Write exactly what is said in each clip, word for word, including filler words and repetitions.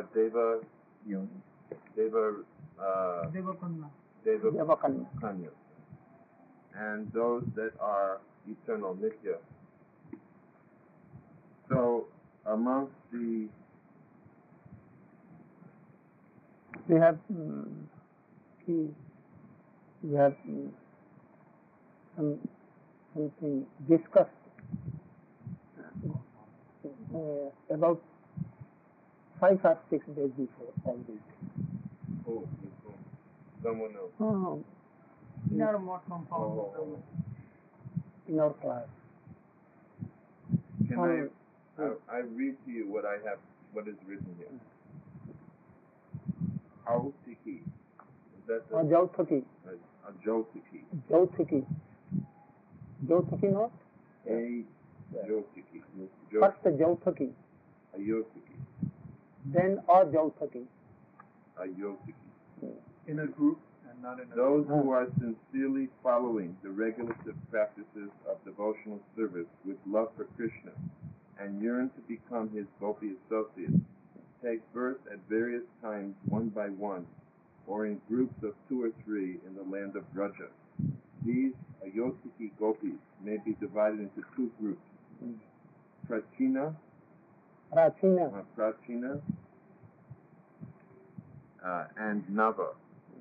Deva, Yoni. Deva, uh, Devakanna. Deva Devakanna. Kanya, and those that are eternal Nitya. So amongst the We have um, we we have um, some something discussed uh, about five or six days before all this. oh, someone else. Oh, In our Mottram Oh, oh, oh. in our class. Can Um, I, I? I read to you what I have, what is written here. Autiki. Is that the? Uh, Jautaki. A Jotiki. Jautaki. Jautaki not? A Jotiki. First Jautaki, A Yotiki. then a Jautaki. A Yotiki. in a group and not in a Those who are sincerely following the regulative practices of devotional service with love for Krishna and yearn to become his Gopi associates take birth at various times one by one or in groups of two or three in the land of Braja. These Ayotiki Gopis may be divided into two groups, Prachina, Prachina. uh, Prachina uh, and Nava.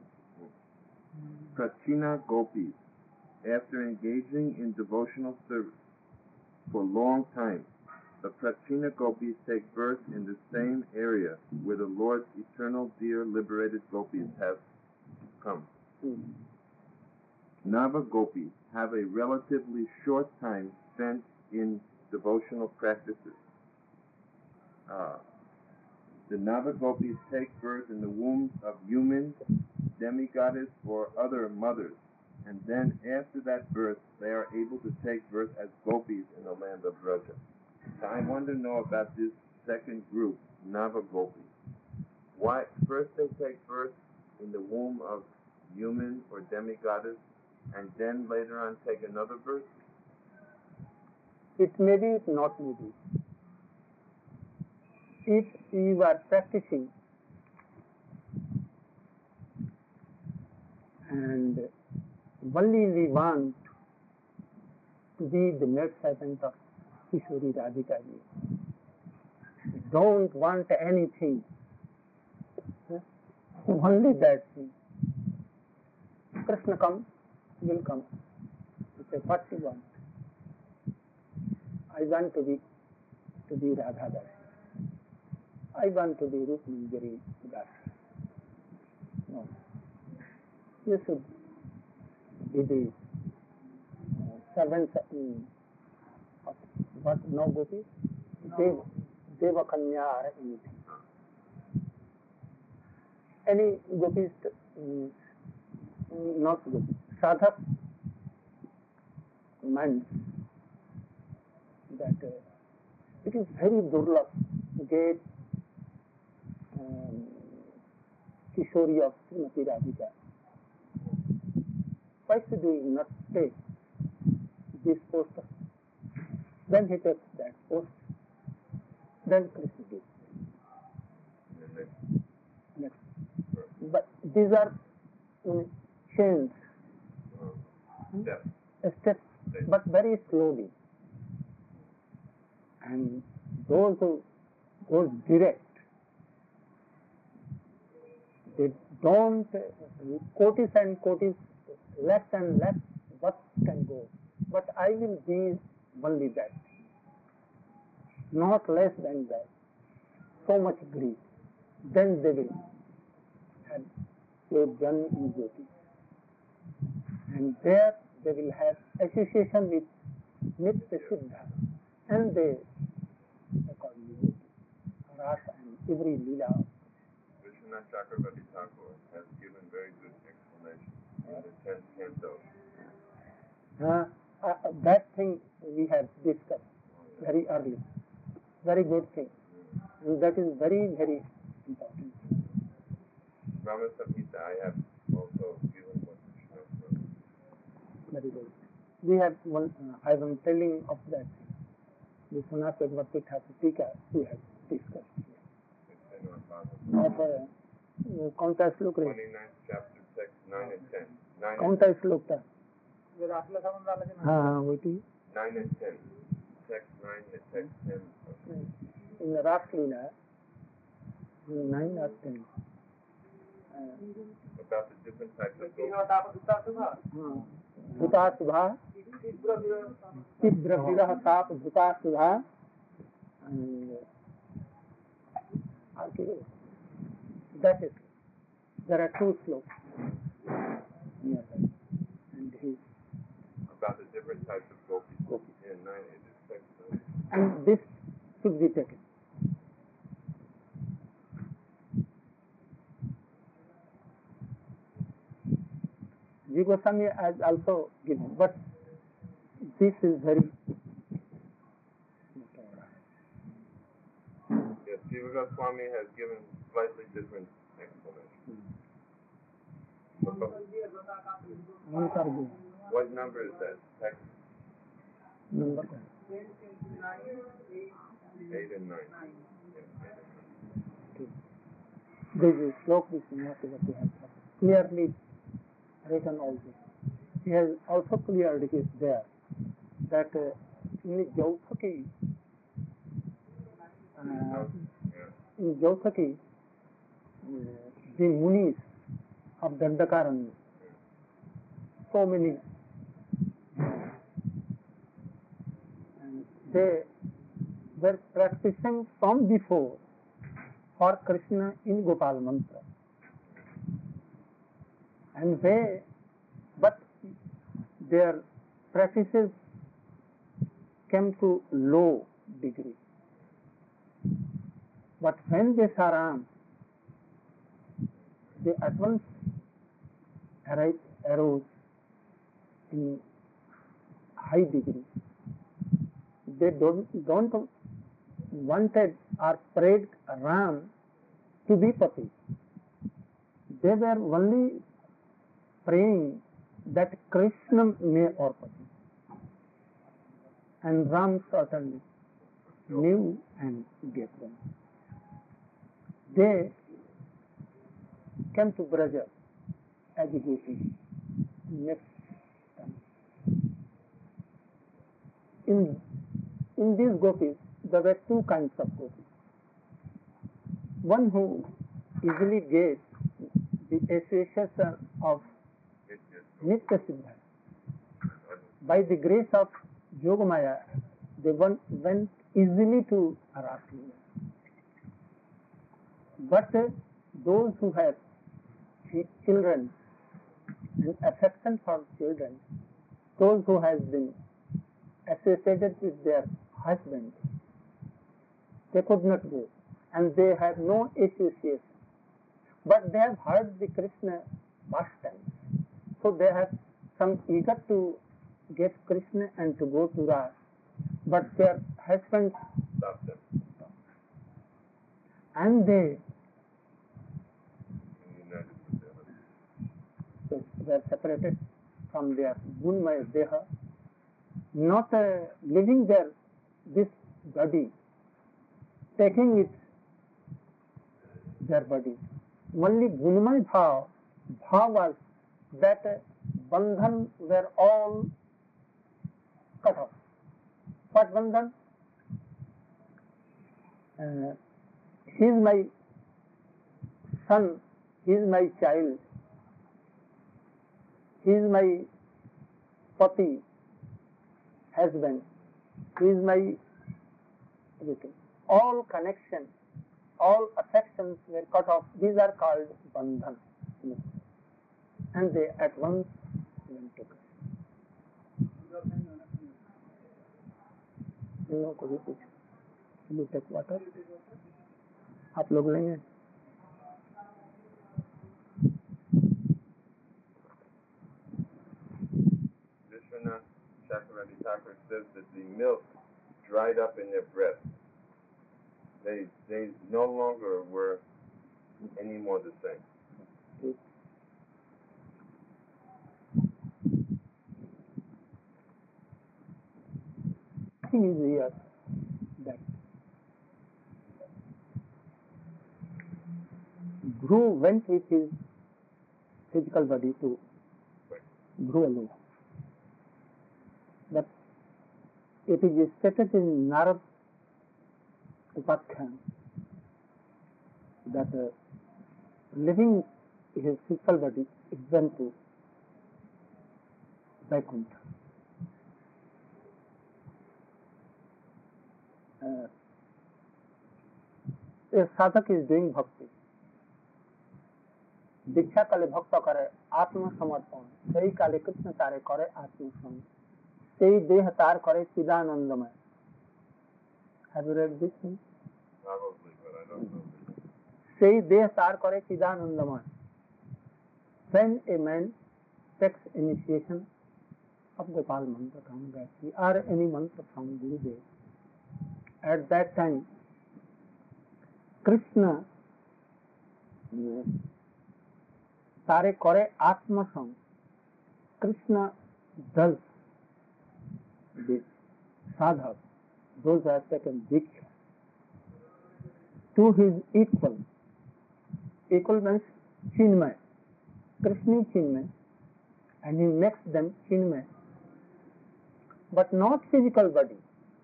Prachina Gopis, after engaging in devotional service for a long time, the Prachina Gopis take birth in the same area where the Lord's eternal dear liberated Gopis have come. Mm. Nava Gopis have a relatively short time spent in devotional practices. Uh, the Nava Gopis take birth in the wombs of human, demigoddess, or other mothers, and then after that birth, they are able to take birth as Gopis in the land of Braja. So I want to know about this second group, Nava Gopis. Why first they take birth in the womb of human or demigoddess, and then later on take another birth? It may be, it not may be. If you are practicing and only we want to be the maid servant of Kishori Radhika ji, don't want anything, only that thing. Krishna comes, will come. You say, what you want? I want to be to be Radha Das. I want to be Rukmini Das. No. You should be the uh, servants of what? No Gopis? Dev, Devakanya or anything. Any Gopis, um, not Gopis, sadhak meant that uh, it is very durlabh to get um, Kishori of Srimati Radhika. Why should we not take this post? Then he takes that post. Then Krishna gives. Next. But these are in chains, Step. steps, but very slowly. And those who go direct, they don't, uh, cotis and cotis, less and less, what can go. But I will be only that, not less than that. So much greed. Then they will have their journey in Jyoti. And there they will have association with Nitya Siddha. And they, according to Jyoti, Rasa and every Leela. Vishwanath Chakravarti Thakur has given very good explanation in the tenth canto. Uh, uh, that thing we have discussed very early. Very good thing. And that is very, very important. Brahma Samhita I have also given one to Vishwanath. Very good. We have one, uh, I am telling of that. Vishwanath Chakravarti Thakur Tika, we have discussed here. in our Bible. of uh, कौन सा श्लोक रहे Twenty-ninth chapter, text nine and ten. Nine कौन and सा श्लोक था ये रासला समुद्र वाला जो हाँ हाँ वही nine and ten. Text nine and text ten. in the Raslila nine or ten About the different types of ये gopis. होता है दूसरा सुबह हाँ भूता सुभा तीव्र विरोध तीव्र विरह ताप भूता सुभा and okay, that is there are two slopes nearby and he About the different types of gopis. Gopis. Yeah, nine it is text nine. and this should be taken. G. Goswami has also given, but this is very Yes, Jiva Goswami has given slightly different explanation. unsargu What number is that? Text number eight and nine. Yeah, eight and nine. this is slok which Mahasivati has clearly written all this. He has also cleared it there that uh, in Jautaki, uh, Yeah. in Jautaki, uh, the munis of Dandakaranya, so many, and they were practicing from before for Krishna in Gopal Mantra. And they, but their practices came to low degree. But when they saw Ram, they at once arose, arose in high degree. They don't, don't wanted or prayed Ram to be Pati. They were only praying that Krishna may or Pati. And Ram certainly knew and gave them. They came to Braja agitating next time. In, in these gopis, there were two kinds of gopis. One who easily gave the association of Yes, yes. Nitya Siddha. By the grace of Yogamaya, they went, went easily to Raslila. But uh, those who have ch- children and affection for children, those who have been associated with their husbands, they could not go, and they have no association. But they have heard the Krishna pastimes, so they have some eager to get Krishna and to go to Ras, but their husbands Stop them. and they United with them. were separated from their Gunmaya Deha, not uh, living their this body, taking it their body. Only Gunmaya Bhav, Bhav was that uh, Bandhan were all cut off. What Bandhan? Uh, he is my son, he is my child, he is my pati, husband, he is my everything. All connections, all affections were cut off. These are called bandhan. And they at once went to Krishna. इन लोगों को भी पूछो, you take water, आप लोग लेंगे? Vishwanath Chakravarti Thakur says that the milk dried up in their breasts. They they no longer were any more the same. He is here that Dhruv went with his physical body to Dhruvalok. But it is stated in Narad Upakhyan that uh, leaving his physical body, it went to Vaikuntha. Uh, a sadhak is doing bhakti. दीक्षा काले भक्त करे आत्मसमर्पण सही काले कृष्ण तारे करे आत्मसमर्पण सही देह तार करे चिदानंदमय. Have you read this thing? Probably, but I don't know. सही देह तार करे चिदानंदमय. When a man takes initiation of Gopal mantra from Gayatri or any mantra from Gurudev, at that time Krishna तारे करे आत्मसंग. Krishna does this sadhak, those who have taken diksha, to his equal. Equal means Chinmay. Krishna is Chinmay and he makes them Chinmay, but not physical body.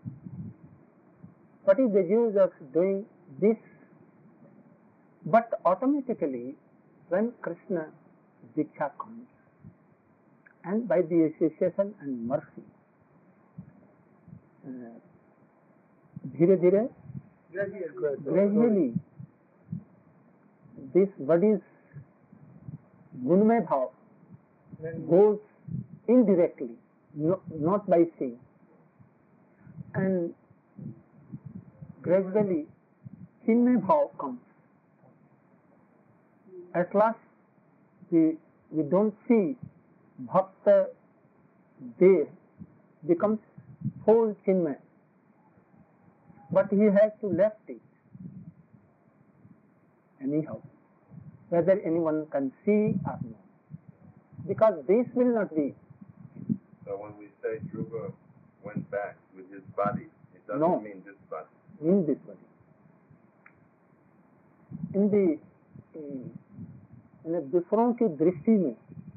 What is the use of doing this? But automatically, when Krishna Diksha comes, and by the association and mercy, धीरे धीरे gradually this body's gunmay bhav goes indirectly, no, not by seeing, and gradually chinmay bhav comes. At last we, we don't see bhakta there becomes whole chinmay, but he has to left it anyhow, whether anyone can see or not, because this will not be. So when we say Dhruva went back with his body, it doesn't No. mean this body. In this body, in the in दूसरों की दृष्टि में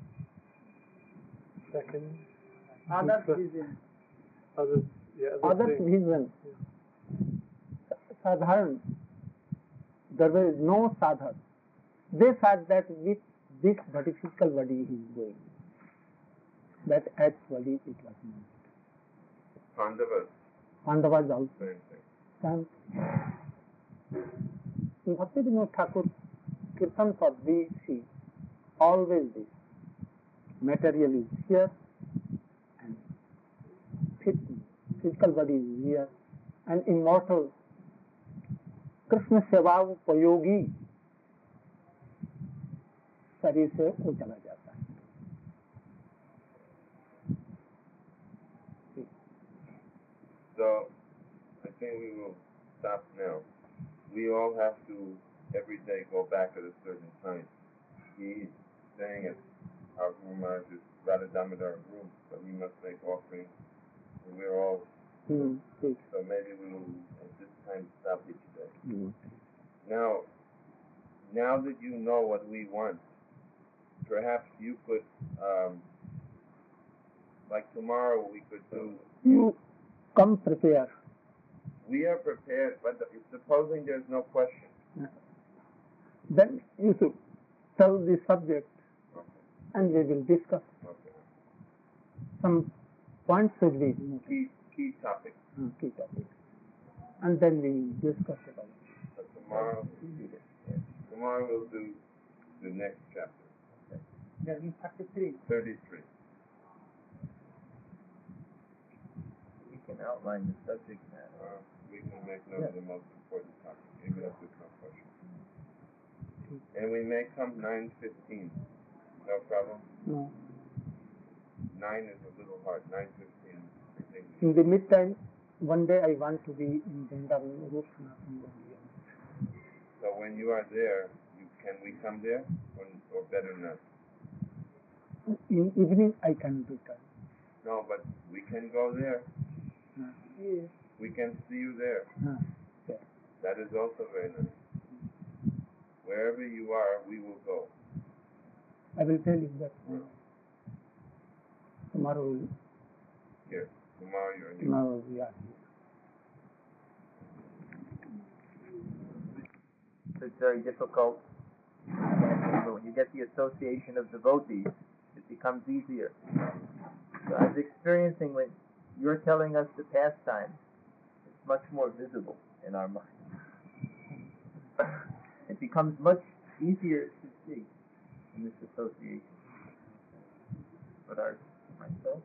Others vision. Others, yeah, others others think- vision, sadharan, there was no sadhak. They thought that with this body, physical body he is going, that actually it was not. Pandavas, Pandavas also. same thing. And in Bhakti Vinod Thakur Kirtan for we see always this. Material is here and phys- physical body is here, and immortal Krishna सेवा उपयोगी शरीर से वो चला जाता है. So, I think we will stop now. We all have to every day go back at a certain time. He's staying at our Guru Maharaj's Radha Damodar room, so he must make offerings. And we're all, Hmm, ठीक. so maybe we will at this time stop each day. Hmm. Now, now that you know what we want, perhaps you could, um, like tomorrow we could do, You come prepare. we are prepared, but the- supposing there's no question. Then you should tell the subject Okay, and we will discuss. okay. Some points should be noted. Key, key topic. Hmm, key topic. And then we will discuss about it. So tomorrow, tomorrow we'll do the next chapter, That means thirty-three. thirty-three. You can outline the subject matter. Uh, we can make note of the most important topic, even if there's no question. And we may come nine fifteen, no problem. No. Nine is a little hard, nine fifteen, I think. In the meantime, one day I want to be in Vrindavan, Rupna, So when you are there, you, can we come there, or, or better not? in evening I can return. No, but we can go there, Uh, Yes. we can see you there, uh, yeah. that is also very nice. Wherever you are, we will go. I will tell you that uh, tomorrow, will- Here, tomorrow you're in tomorrow we are here. So it's very difficult. But when you get the association of devotees, it becomes easier. So I was experiencing when you're telling us the pastime, it's much more visible in our mind. It becomes much easier to see in this association. But our myself,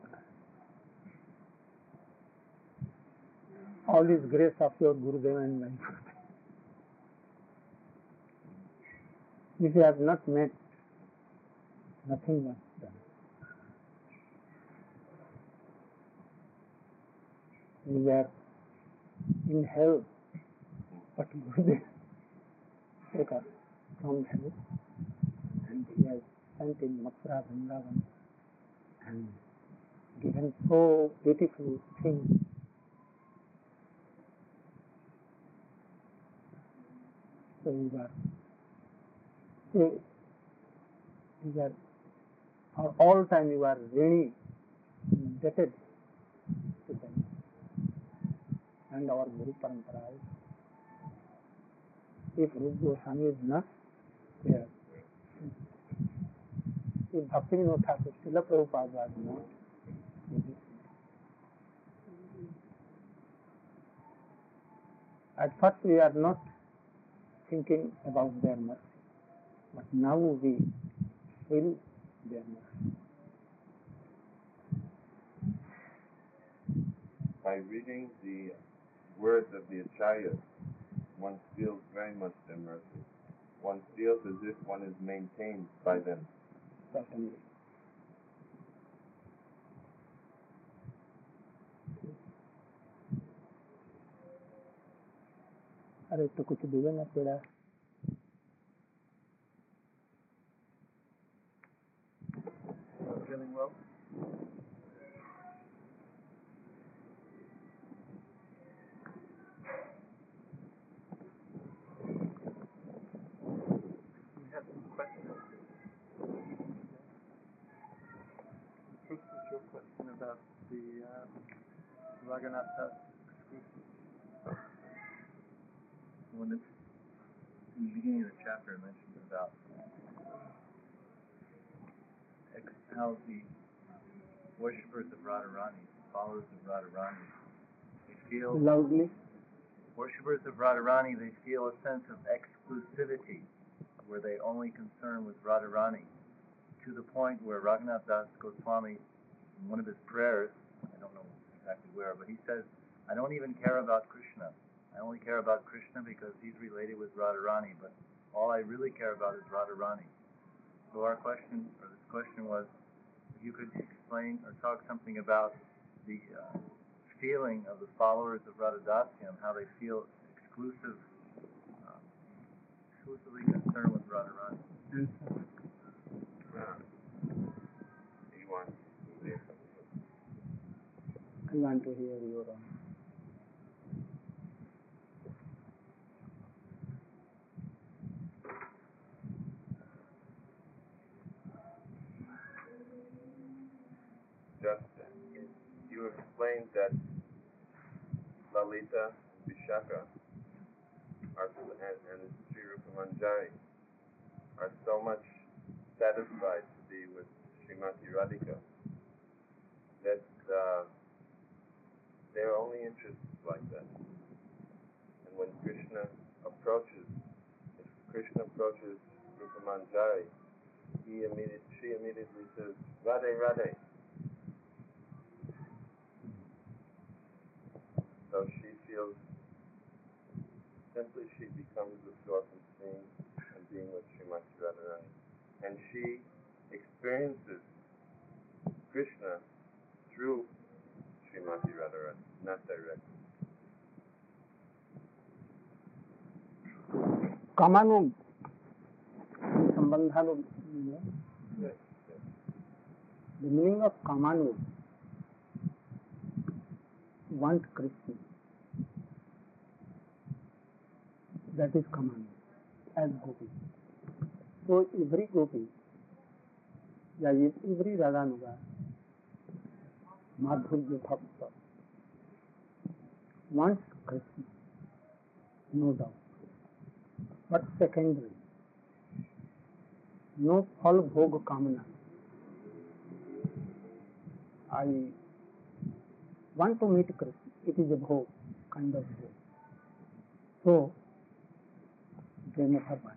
All is grace of your Gurudev and my Gurudev. If you have not met, nothing was done. We were in hell, but Gurudev took us from hell and he has sent in Mathura, Vrindavan and given so beautiful things. So we were, we, we were, for all time we were really indebted to them and our Guru Parampara. If Rupa Goswami is not there, if Bhaktivinoda Thakur, Srila Prabhupada was not, at first we are not thinking about their mercy, but now we feel their mercy. By reading the words of the Acharyas, one feels very much their mercy. One feels as if one is maintained by them. Certainly. अरे तो कुछ दिवे ना तेरा feeling well? We have some questions. First was your question about the uh, Raghunatha exclusive. When it's in the beginning of the chapter, it mentions about ex- how the worshippers of Radharani, followers of Radharani, they feel loudly. worshippers of Radharani, they feel a sense of exclusivity, where they only concern with Radharani, to the point where Raghunath Das Goswami, in one of his prayers, I don't know exactly where, but he says, I don't even care about Krishna. I only care about Krishna because he's related with Radharani, but all I really care about is Radharani. So our question, or this question was, if you could explain or talk something about the uh, feeling of the followers of Radhadasyam, how they feel exclusive, um, exclusively concerned with Radharani. Uh, you want to say something? I want to hear your own. Just, you explained that Lalita, Vishaka, are, and, and Sri Rupa Manjari are so much satisfied to be with Srimati Radhika that uh, their only interest is like that. And when Krishna approaches, if Krishna approaches Rupa Manjari, he immediately, she immediately says, Radhe, Radhe. So she feels, simply she becomes absorbed in seeing and being with Srimati Radharani. And she experiences Krishna through Srimati Radharani, not directly. Kamanu Sambandhanu. Yes, yes. The meaning of Kamanu, want Krishna. That is Kamanu. as gopi. So every gopi, yeah, every Radhanuga, Madhurya Bhakta, wants Krishna, no doubt. But secondary, no phal bhog kamana. I want to meet Krishna. It is a bhog, kind of bhog. So they never want.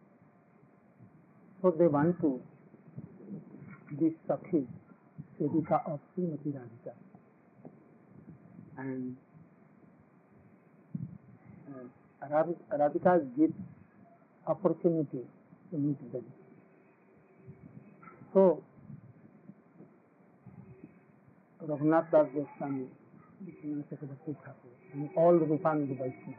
So they want to be Sakhi, Sevika of Srimati Radhika. And uh, Radhika, Radhika gives opportunity to meet them. So Raghunath Das Goswami, and all the Rupananda Vaishnavas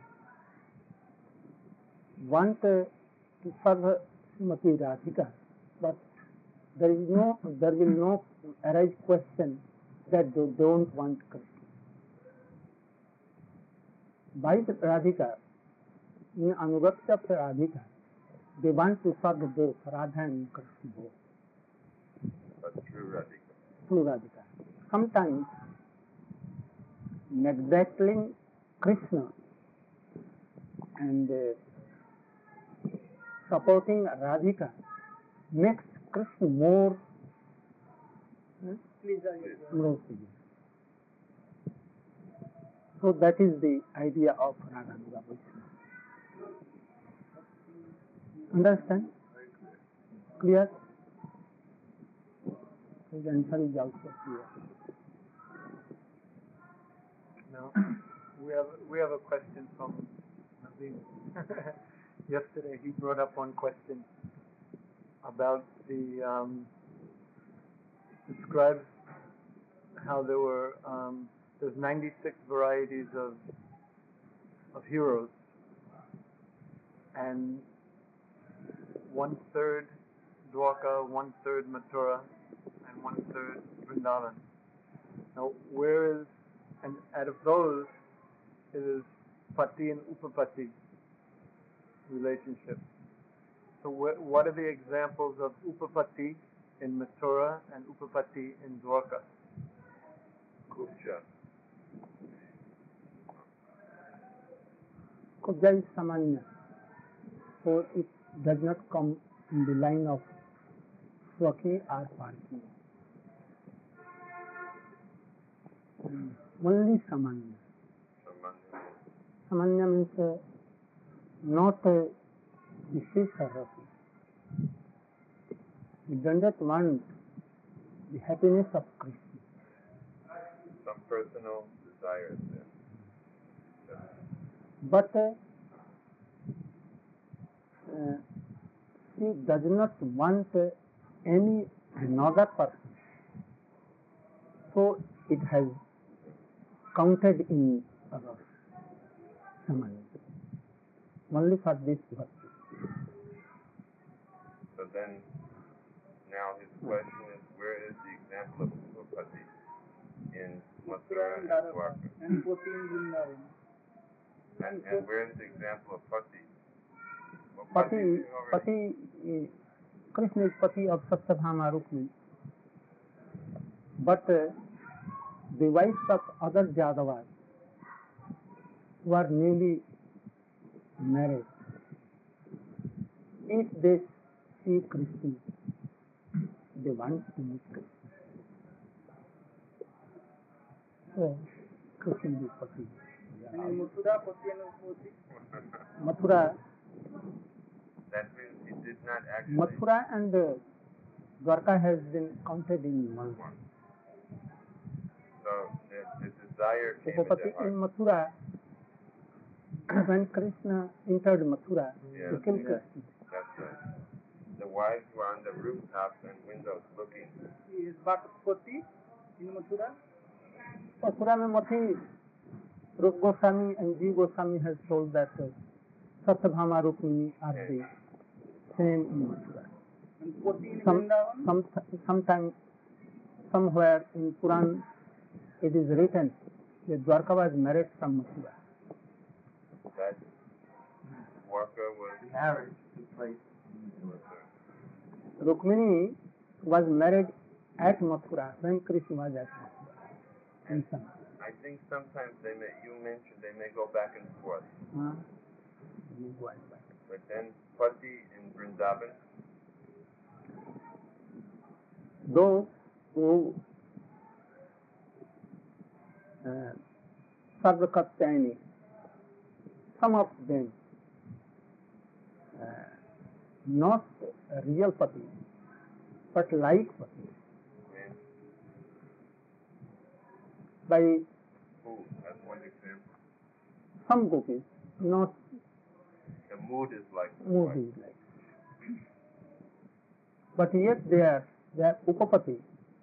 want uh, to serve Srimati Radhika, but there is no, there will no arise question that they don't want Krishna. By the Radhika, in Anugatya of Radhika, they want to serve both Radha and Krishna both. But true Radhika. Through Radhika. Sometimes neglecting Krishna and uh, supporting Radhika makes Krishna more uh, more pleasing. So that is the idea of Radhanuga Vaishnava. Understand? Clear? His answer is also clear. No, we have we have a question from Naveen. Yesterday he brought up one question about the um, describes how there were um, there's ninety-six varieties of of heroes, and one third Dwarka, one third Mathura, and one third Vrindavan. Now, where is, and out of those, it is Pati and Upapati relationship. So, wh- what are the examples of Upapati in Mathura and Upapati in Dwarka? Kubja. Kubja is Samanya. So it does not come in the line of Swaki or Parki. Mm. Only Samanya. Samanya. Samanya means uh, not uh, Vishesha Rasi. We do not want the happiness of Krishna. Some personal desires there. But uh, uh, she does not want uh, any another person. So it has counted in our Samanya. Only for this virtue. So then, now his question is, where is the example of Upapati in Mathura and Dwarka? And fourteen Vrindavan. And, and where is the example of Pati? Well, Pati, is already- Pati, uh, Krishna is Pati of Satyabhama Rukmini. But uh, the wives of other Jadavas who are newly married, if they see Krishna, they want to meet Krishna. So, Krishna is Pati. And in Mathura, Pati and Upapati. Mathura, That means he did not actually. Mathura and uh, Dwarka has been counted in one. So the, the desire came Upapati into in heart. Mathura, when Krishna entered Mathura, Yeah. to kill Krishna. That's right. The wives were on the rooftops and windows looking. Is Bhakti in Mathura? Mathura mein Mathi, Rup Goswami and G. Goswami has told that uh, Satyabhama Rukmini are the same in Mathura. And Pati in Some, Vrindavan? some, sometime, somewhere in Puran, it is written that Dwarka was married from Mathura. That Dwarka was marriage took place in Mathura. Rukmini was married at Mathura when Krishna was at Mathura. And some. I think sometimes they may, you mentioned they may go back and forth. Huh? You go and back. But then Pati in Vrindavan, Those who uh, Sarvakatyayani, some of them, uh, not a real Pati, but like Pati, and by who, as one example, some gopis, not the mood is like the movies like. But yet they are, they are Upapati,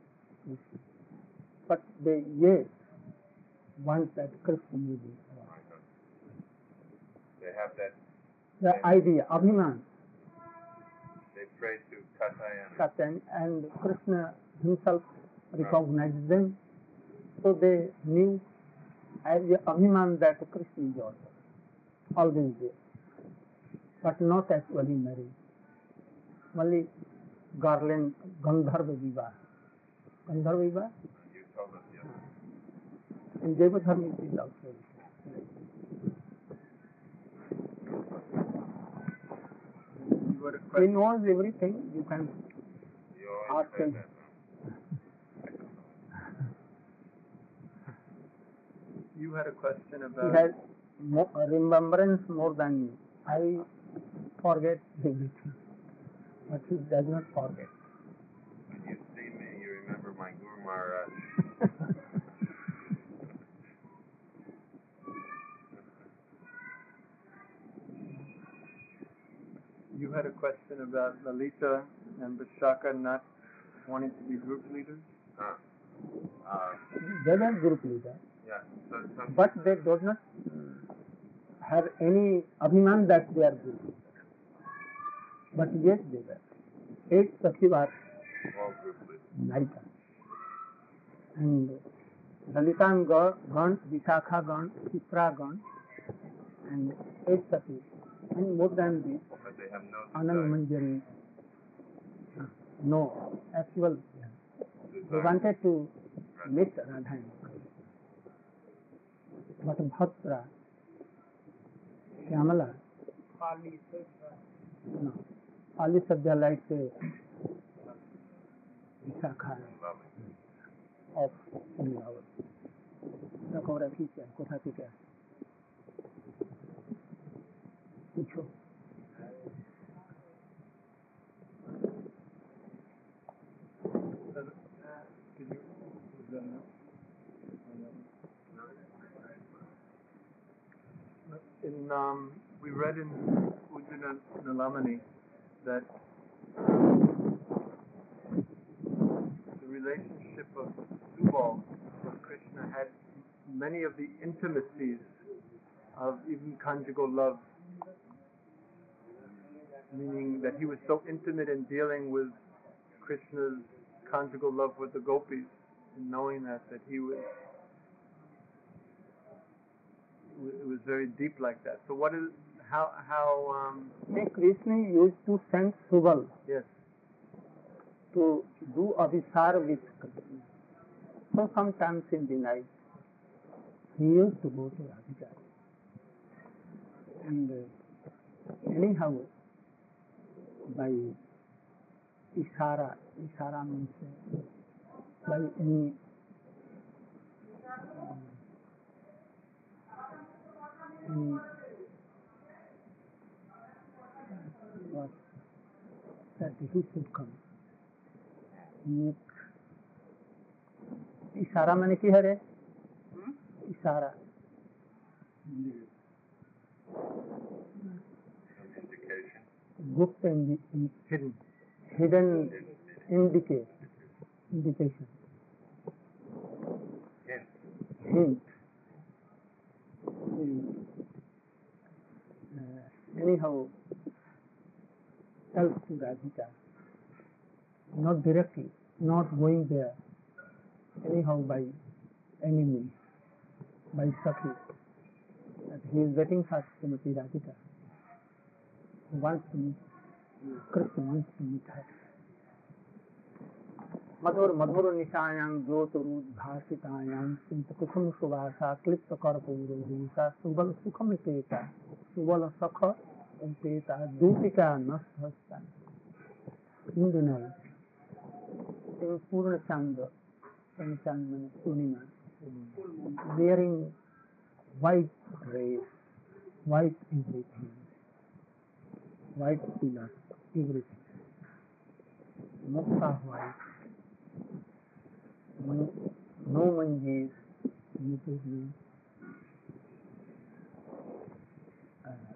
but they yet want that Krishna movie. wife. They have that, The idea, Abhiman, they pray to Katayana. Satan, and Krishna himself recognized them, so they knew as the Abhiman that Krishna is also always there, but not actually married. Only Garland, Gandharva Vivah. Gandharva Vivah? You told us, yes. In Devadharma it is also. You had a He question. knows everything, you can You always ask say him. that. You had a question He about. has mo- remembrance more than me. I forget everything, but he does not forget. When you see me, you remember my Guru Maharaj. You had a question about Lalita and Vishaka not wanting to be group leaders. Uh, uh, They were group leader, yeah, so some, but they do not have any abhiman that they are group leader. But yes, they were. Eight Sakhi were all group leaders. Lalita. And Lalita and Ga- Gan, Vishakha Gan, Chitra Gan, and eight Sakhi. And more than this, But they have no Anand desire. Manjari. uh, No, actual. They desire. wanted to lift Radha and Krishna. But Bhaktra, Shyamala, Pali, Sudha. no. Ali Sadhya like uh, Vishakha Lovely. of Sundar. Rakora কি চায় কোথা থেকে আসে? পুছো। Could you, was that enough? In, um, we read in Ujjana Nalamani that the relationship of Subal with Krishna had many of the intimacies of even conjugal love, meaning that he was so intimate in dealing with Krishna's conjugal love with the gopis, and knowing that, that he was, it was very deep like that. So what is, how, how, um, May Krishna used to send Subal yes, to do abhisar with Krishna. So sometimes in the night, he used to go to Radhika. And uh, anyhow, by Ishara, Ishara means uh, by any um, any what that he should come. Make इशारा मैंने की है रे इशारा Some indication. गुप्त indi- in- hidden. hidden indicate indication Hint. hint Hmm. uh, anyhow tells to Radhika not directly not going there anyhow by any means by Sakhi that he is getting her Srimati Radhika wants to meet, Krishna wants to meet her. मधुर मधुर निशायां ज्योतिरुद्भासितायां कुसुम सुवासा क्लिप्त कर्पूरभूषा सुबल सुखम पेता सुबल सख पेता दीपिका नस्ता in the night in Purna Chandra, Chandra Purnima, wearing white dress, white everything, white pillars, everything, mukta white. No, no manjis, no uh,